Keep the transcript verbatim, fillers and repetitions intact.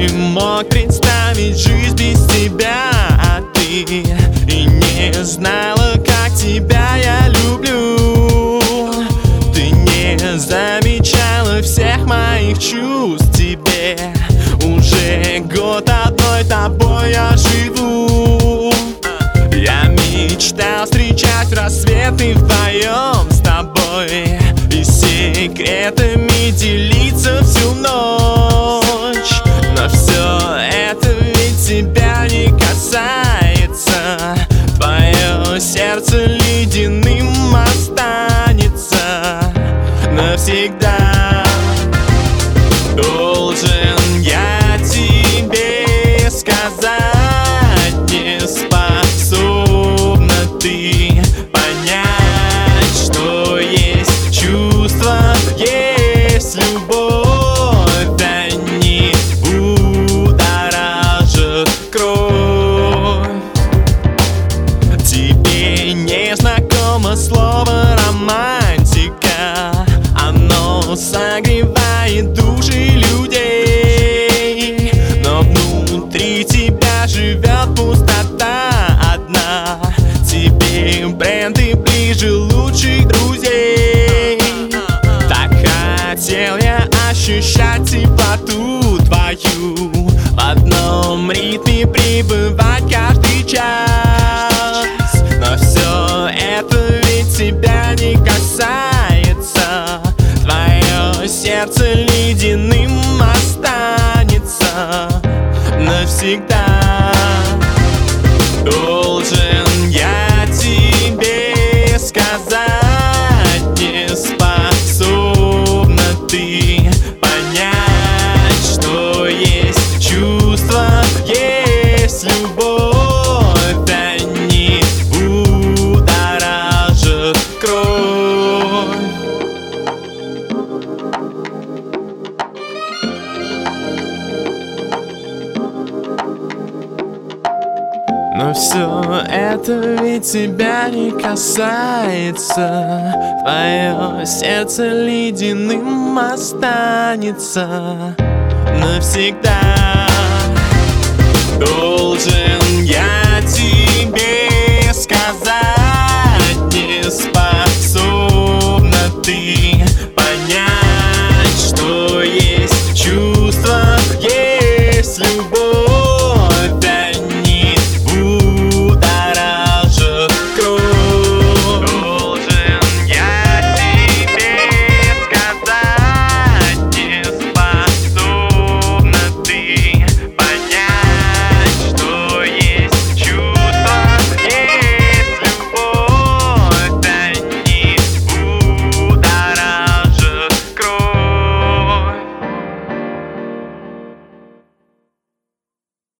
не мог представить жизнь без тебя, а ты и не знала, как тебя я люблю. Ты не замечала всех моих чувств, тебе уже год одной тобой я живу. Я мечтал встречать рассветы вдвоем с тобой и секретами делиться всю ночь. Но все это ведь тебя не касается. Твое сердце ледяным останется навсегда. Должен я тебе сказать, не способна ты понять, что есть чувство, есть любовь, они будоражат кровь. Тебе не знакомо слово романтика, оно согревает души людей, но внутри тебя живет пустота одна. Тебе бренды ближе лучших друзей. Так хотел я ощущать теплоту твою, в одном ритме пребывать каждый час. Но все это ведь тебя не касается. Твое сердце ледяным останется навсегда. Должен я тебе сказать, не способна ты понять, что есть чувство, есть любовь, они будоражат кровь. Но все это ведь тебя не касается. Твое сердце ледяным останется навсегда. Должен